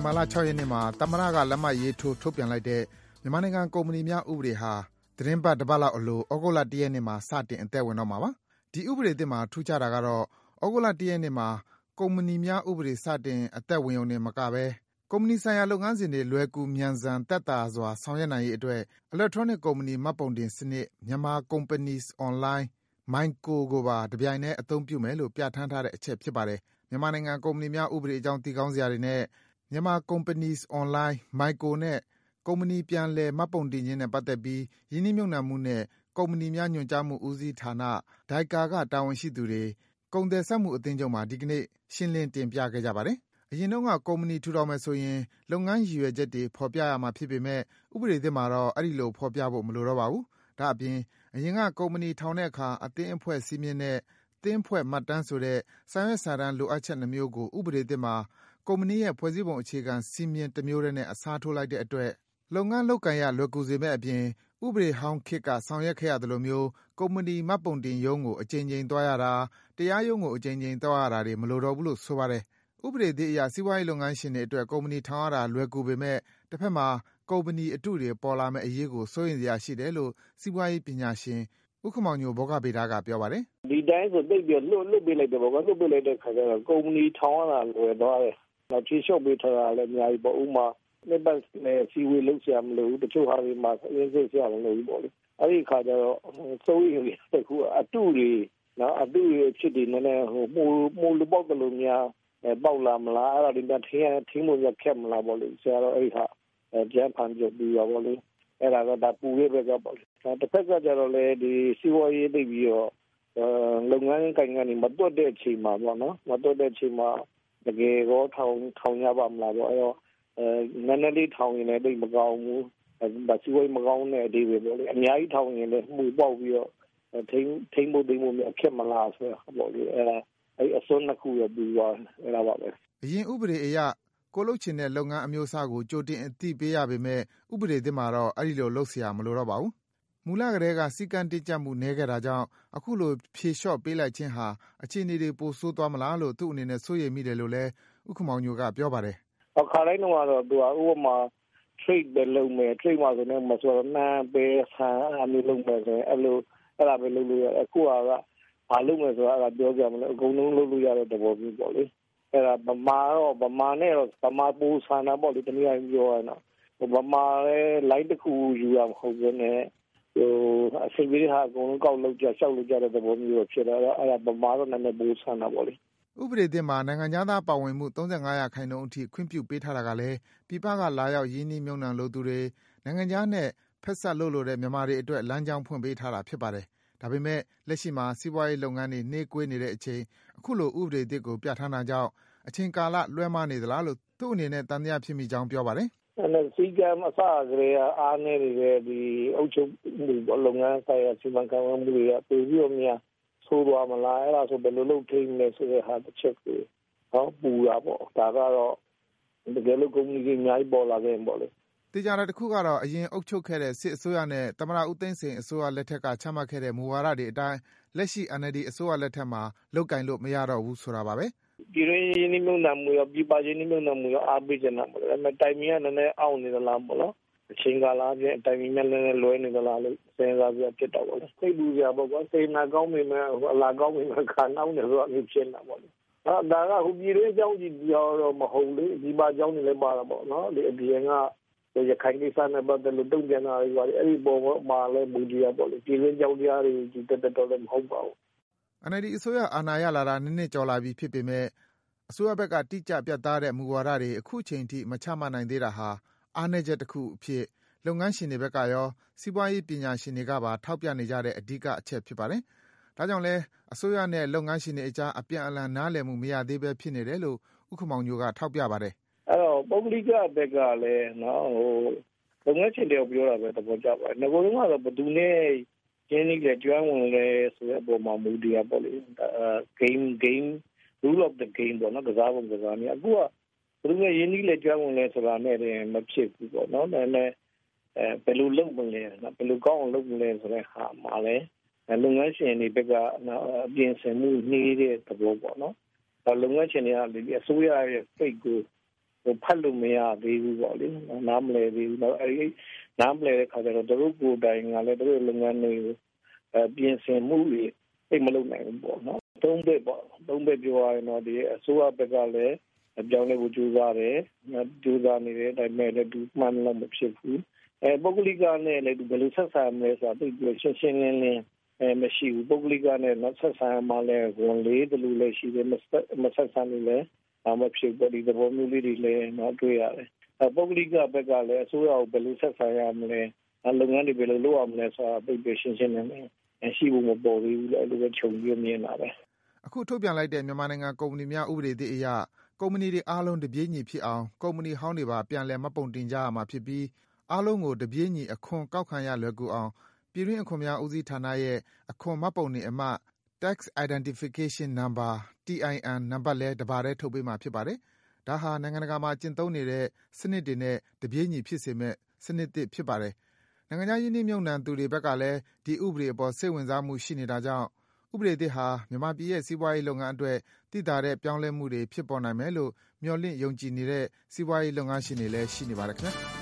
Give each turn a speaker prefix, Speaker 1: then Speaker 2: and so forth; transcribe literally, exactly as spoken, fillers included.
Speaker 1: ဘာလ၆ရက်နေ့မှာသမ္မတကလက်မှတ်ရေးထိုးထုတ်ပြန်လိုက်တဲ့မြန်မာနိုင်ငံကုမ္ပဏီများဥပဒေဟာသီတင်းပတ်တစ်ပတ်လောက်အလိုဩဂုတ်လ၁ရက်နေ့မှာစတင်အသက်ဝင်တော့မှာပါ။ဒီဥပဒေသစ်မှာထူးခြားတာကတော့ဩဂုတ်လ၁ရက်နေ့မှာကုမ္ပဏီများဥပဒေစတင်အသက်ဝင်ရုံတင်မကဘဲကုမ္ပဏီဆိုင်ရာလုပ်ငန်းစဉ်တွေလွယ်ကူမြန်ဆန်သက်သာစွာဆောင်ရွက်နိုင်ရေးအတွက် Electronic ကုမ္ပဏီမှတ်ပုံတင်စနစ် Myanmar Companies Online (MyCo) ကိုပါတပြိုင်တည်းအသုံးပြုမယ်လို့ပြဋ္ဌာန်းထားတဲ့အချက်ဖြစ်ပါတယ်။မြန်မာနိုင်ငံကုမ္ပဏီများဥပဒေအကြောင်းသိကောင်းစရာတွေနဲ့ Myanmar Companies Online (MyCo) နဲ့ကုမ္ပဏီပြန်လည်မှတ်ပုံတင်ခြင်းနဲ့ပတ်သက်ပြီးရင်းနှီးမြှုပ်နှံမှုနဲ့ကုမ္ပဏီများညွှန်ကြားမှုဦးစီးဌာန ဒါရိုက်ကာကတာဝန်ရှိသူတွေကုန်သည်စက်မှုအသင်းချုပ်မှာဒီကနေ့ရှင်းလင်းတင်ပြခဲ့ကြပါတယ်။အရင်တုန်းကကုမ္ပဏီထူထောင်မယ်ဆိုရင်လုပ်ငန်းရည်ရွယ်ချက်တွေဖော်ပြရမှာဖြစ်ပေမယ့်ဥပဒေသစ်မှာတော့အဲဒီလိုဖော်ပြဖို့မလိုတော့ပါဘူး။ဒါ့အပြင်အရင်ကကုမ္ပဏီထောင်တဲ့အခါအသင်းအဖွဲ့စည်းမျဉ်းနဲ့အသင်းဖွဲ့မှတ်တမ်းဆိုတဲ့စာရွက်စာတမ်းလိုအပ်ချက်နှစ်မျိုးကိုဥပဒေသစ်မှာကုမ္ပဏီရဲ့ဖွဲ့စည်းပုံအခြေခံစည်းမျဉ်းတမျိုးတည်းနဲ့အစားထိုးလိုက်တဲ့အတွက်လုပ်ငန်းလုပ်ကိုင်ရလွယ်ကူစေမယ့်အပြင်ဥပဒေဟောင်းခေတ်ကဆောင်ရွက်ခဲ့ရသလိုမျိုးကုမ္ပဏီမှတ်ပုံတင်ရုံးကိုအကြိမ်ကြိမ်သွားရတာ၊တရားရုံးကိုအကြိမ်ကြိမ်သွားရတာတွေမလိုတော့ဘူးလို့ဆိုပါတယ်။ဥပဒေသစ်အရစီးပွားရေးလုပ်ငန်းရှင်တွေအတွက်ကုမ္ပဏီထောင်ရတာလွယ်ကူပေမယ့်တဘက်မှာကုမ္ပဏီအတုတွေပေါ်လာမယ့်အရေးကိုစိုးရိမ်စရာရှိတယ်လို့စီးပွားရေးပညာရှင်ဦးခင်မောင်ညိုဘောဂဗေဒကပြောပါတယ်
Speaker 2: ။ဒီတိုင်းဆိုသိပြီးလွတ်လွတ်ပေးလိုက်တယ်ပေါ့ကွာလွတ်ပေးလိုက်တဲ့ခါကျတော့ကုမ္ပဏီထောင်ရတာလွယ်သွားတယ်။နောက်ချေလျှော့ပေးထားတာလည်းအများကြီးပေါ့ဥမာလက်ပတ်နဲ့စီဝေးလုံးဆရာမလို့တချို့ဟာတွေမှာအရင်စိတ်ဆရာမလို့ပေါ့လေအဲ့ဒီခါကျတော့စိုးရိမ်ရတဲ့ခုအတုတွေနော်အတုတွေဖြစ်နေနေဟိုမိုးမိုးလူပေါက်တယ်လို့များပေါက်လာမလားအဲ့ဒါတွေထင်းထင်းမို့ရခက်မလားပေါ့လေဆရာတော့အဲ့ခါကျန်းဖန်ပြပြီးရောပေါ့လေအဲ့ဒါကဒါပူရဲပဲကပေါ့လေတစ်ဖက်ကကျတော့လေဒီစီဝါရေးသိပြီးတော့လုပ်ငန်းကိုင်ကနေမတွတ်တဲ့အချိန်မှာပေါ့နော်မတွတ်တဲ့အချိန်မှာတကယ်တော့ထောင်ထောင်ရပါမလားပေါ့အဲ့တော့အဲနည်းနည်းလေးထောင်ရင်လည်းတိတ်မကောင်းဘူးဗစီဝိုင်းမကောင်းတဲ့အဒီပဲပေါ့လေအများကြီးထောင်ရင်လည်းမှုပေါက်ပြီးတော့ထိန်းထိန်းဖို့တိမ်ဖို့အခက်မလားဆိုတော့ပေါ့လေအဲအဲအစွန်းနှစ်ခုရပြီးသွားအဲဒါပါပဲ
Speaker 1: အရင်ဥပဒေအရကိုလုတ်ချင်တဲ့လုပ်ငန်းအမျိုးအစားကိုကြိုတင်အသိပေးရပေမဲ့ဥပဒေသစ်မှာတော့အဲ့ဒီလိုလုပ်เสียမလိုတော့ပါဘူးမူလကတည်းကစီကံတိကျမှုနည်းခဲ့တာကြောင့်အခုလိုဖြေလျှော့ပေးလိုက်ခြင်းဟာအခြေအနေတွေပိုဆိုးသွားမလားလို့သူ့အနေနဲ့စိုးရိမ်မိတယ်လို့လည်းဥက္ကမောင်ညိုကပြောပါတယ်
Speaker 2: အခါတိုင်းတော့သူကဥပမာ trade ပဲလုပ်မယ် trade မှာဆိုတော့မဆိုတော့နာပဲဆန်အမျိုးလုပ်မယ်ဆိုရင်အဲ့လိုအဲ့ဒါပဲလုပ်လို့ရအခုကဘာလုပ်မယ်ဆိုတာအဲ့ဒါပြောကြမလို့အကုန်လုံးလုပ်လို့ရတဲ့သဘောမျိုးပေါ့လေအဲ့ဒါဗမာတော့ဗမာနဲ့တော့ဗမာပူဆန်တာပေါ့လေတနည်းအားဖြင့်ပြောရအောင်ဗမာလည်း light တစ်ခုယူရမဟုတ်ဘူးနဲ့ဟိုအစိပ်ကြီးဟာအကုန်လုံးကောက်လုပ်ကြရှောက်လုပ်ကြတဲ့သဘောမျိုးဖြစ်တော့အဲ့ဒါဗမာတော့နည်းနည်းပူဆန်တာပေါ့လေ
Speaker 1: ဥပဒေသစ်မှာနိုင်ငံခြားသားပါဝင်မှု၃၅ရာခိုင်နှုန်းအထိခွင့်ပြုပေးထားတာကလည်းပြည်ပကလာရောက်ရင်းနှီးမြှုပ်နှံလိုသူတွေနိုင်ငံခြားနဲ့ဖက်ဆက်လုပ်လိုတဲ့မြန်မာတွေအတွက်လမ်းကြောင်းဖွင့်ပေးထားတာဖြစ်ပါတယ်။ဒါပေမဲ့လက်ရှိမှာစီးပွားရေးလုပ်ငန်းတွေနှေးကွေးနေတဲ့အချိန်အခုလိုဥပဒေသစ်ကိုပြဋ္ဌာန်းတာကြောင့်အချိန်ကာလလွဲမှားနေသလားလို့သူ့အနေနဲ့တန်တရားဖြစ်မိကြောင်းပြောပါတယ်
Speaker 2: ။အဲ့ဒါစီကံအစကလေးအားနေနေတဲ့ဒီအုပ်ချုပ်မှုလုပ်ငန်းဆိုင်ရာစီမံခန့်ခွဲမှုတွေကပြည်ပြီးတော့များဆိုးသွားမလားအဲ့ဒါဆိုဘယ်လိုလုပ်ထိန်းလဲဆိုတဲ့ဟာတစ်ချက်ကိုဟောပူတာပေါ့ဒါကတော့တကယ်လို့ကုမ္ပဏီကြီးအများကြီးပေါ်လာခဲ့ရင်ပေါ့လေ
Speaker 1: တေချာတဲ့တစ်ခုကတော့အရင်အုပ်ချုပ်ခဲ့တဲ့စစ်အစိုးရနဲ့သမ္မတဦးသိန်းစိန်အစိုးရလက်ထက်ကချမှတ်ခဲ့တဲ့မူဝါဒတွေအတိုင်းလက်ရှိ အန် အယ်လ် ဒီ အစိုးရလက်ထက်မှာလုပ်ကင်လို့မရတော့ဘူးဆိုတာပါပဲ
Speaker 2: ပြည်ရင်းရင်းနှီးမြှုပ်နှံမှုရောပြည်ပရင်းနှီးမြှုပ်နှံမှုရောအားပေးချင်တာပေါ့လေဒါပေမဲ့တိုင်မင်ကနည်းနည်းအောင့်နေသလားပေါ့နော်အချိန်ကာလအပြင်တိုင်မင်နဲ့လည်းလွဲနေသလားလို့စဉ်းစားပြဖြစ်တော့ပေါ့လေစိတ်ပူစရာပေါ့ကွာစိတ်နာကောင်းမိမယ်အလားကောင်းမိမယ်ခါနောက်နေဆိုအမျိုးဖြစ်နေတာပေါ့လေဒါဒါကဟိုပြည်ရင်းအကြောင်းကြီးပြောတော့မဟုတ်လေဒီပါအကြောင်းတွေလည်းပါတာပေါ့နော်ဒီအပြင်ကရခိုင်ကိစ္စနဲ့ပတ်သက်လို့တုံ့ပြန်တာတွေပါအဲ့ဒီပုံမှာလည်းမူကြီးရပေါ့လေပြည်ရင်းကြောင်းတရားတွေဒီတက်တက်တော့လည်းမဟုတ်ပါဘူး
Speaker 1: အန် အယ်လ် ဒီ အစိုးရအာဏာရလာတာနှစ်နှစ်ကျော်လာပြီဖြစ်ပေမဲ့အစိုးရဘက်ကတိကျပြတ်သားတဲ့မူဝါဒတွေအခုချိန်ထိမချမှတ်နိုင်သေးတာဟာအားနည်းချက်တစ်ခုအဖြစ်လုပ်ငန်းရှင်တွေဘက်ကရောစီးပွားရေးပညာရှင်တွေကပါထောက်ပြနေကြတဲ့အဓိကအချက်ဖြစ်ပါတယ်။ဒါကြောင့်လဲအစိုးရနဲ့လုပ်ငန်းရှင်တွေအကြားအပြန်အလှန်နားလည်မှုမရသေးပဲဖြစ်နေတယ်လို့ဥက္ကမောင်ညိုကထောက်ပြပါတယ်
Speaker 2: ။အဲ့တော့ပုဂ္ဂလိကဘက်ကလည်းနော်ဟိုလုပ်ငန်းရှင်တွေကိုပြောတာပဲသဘောကျပါတယ်။ငါကတော့ဘယ်သူနဲ့ကျင်းနေကြကြွမ်းဝင်လဲဆိုတဲ့အပေါ်မှာမူတည်ရပေါ့လေ။ game game rule of the game ပေါ့နော်ကစားပုံကစားနည်းအခုကဘယ်သူနဲ့ရင်းနှီးလဲကြွမ်းဝင်လဲဆိုတာနဲ့တင်မဖြစ်ဘူးပေါ့နော်။ဒါနဲ့အဲဘယ်လိုလုပ်မလဲနော်ဘယ်လိုကောင်းအောင်လုပ်မလဲဆိုတဲ့ဟာမှာလည်းလုပ်ငန်းရှင်တွေဘက်ကအပြင်ဆင်မှုနှေးတဲ့သဘောပေါ့နော်။ဒါလုပ်ငန်းရှင်တွေကဒီအစိုးရရဲ့စိတ်ကိုဖတ်လို့မရသေးဘူးပေါ့လေနားမလည်သေးဘူးတော့အဲဒီနားမလည်တဲ့ခါကျတော့တို့ကိုယ်တိုင်ကလည်းတို့လုပ်ငန်းတွေကိုအပြင်ဆင်မှုတွေအိတ်မလုပ်နိုင်ဘူးပေါ့နော်သုံးဘက်ပေါ့သုံးဘက်ပြောရရင်တော့ဒီအစိုးရဘက်ကလည်းအပြောင်းလဲကိုကြိုးစားတယ်ကြိုးစားနေတယ်ဒါပေမဲ့လည်းဒီမှန်လို့မဖြစ်ဘူးအဲပုဂ္ဂလိကနဲ့လည်းဒီဘယ်လိုဆက်ဆံမလဲဆိုတာသိပြီးရှင်းရှင်းလင်းလင်းအဲမရှိဘူးပုဂ္ဂလိကနဲ့နောက်ဆက်ဆံမှလည်းဝန်လေးတလူလည်းရှိတယ်မဆက်ဆံလို့လည်းအမဖြစ်ဘူးဒီသဘောမျိုးလေးတွေလည်းတော့တွေ့ရတယ်အဲပုဂ္ဂလိကဘက်ကလည်းအစိုးရကိုဘယ်လိုဆက်ဆံရမလဲလုပ်ငန်းတွေဘယ်လိုလုပ်ရမလဲဆိုတာသိပြီးရှင်းရှင်းလင်းလင်းရှိဖို့မပေါ်သေးဘူးလေအဲ့လိုပဲခြုံပြီးမြင်တာပဲ
Speaker 1: အခုထုတ်ပြန်လိုက်တဲ့မြန်မာနိုင်ငံကုမ္ပဏီများဥပဒေသစ်အရကုမ္ပဏီတွေအားလုံးတပြေးညီဖြစ်အောင်ကုမ္ပဏီဟောင်းတွေပါပြန်လည်မှတ်ပုံတင်ကြရမှာဖြစ်ပြီးအားလုံးကိုတပြေးညီအခွန်ကောက်ခံရလွယ်ကူအောင်ပြည်တွင်းအခွန်များဦးစီးဌာနရဲ့အခွန်မှတ်ပုံတင်အမှတ် Tax Identification Number တီ အိုင် အန် နံပါတ်လည်းတပါတည်းထုတ်ပေးမှာဖြစ်ပါတယ်။ဒါဟာနိုင်ငံတကာမှာကျင့်သုံးနေတဲ့စနစ်တွေနဲ့တပြေးညီဖြစ်စေမယ့်စနစ်သစ်ဖြစ်ပါတယ်။နိုင်ငံခြားရင်းနှီးမြှုပ်နှံသူတွေဘက်ကလည်းဒီဥပဒေအပေါ်စိတ်ဝင်စားမှုရှိနေတာကြောင့်ဥပဒေသစ်ဟာမြန်မာပြည်ရဲ့စီးပွားရေးလုပ်ငန်းအတွက်သိသာတဲ့ပြောင်းလဲမှုတွေဖြစ်ပေါ်နိုင်မယ်လို့မျှော်လင့်ယုံကြည်နေတဲ့စီးပွားရေးလုပ်ငန်းရှင်တွေလည်းရှိနေပါတယ်ခင်ဗျာ။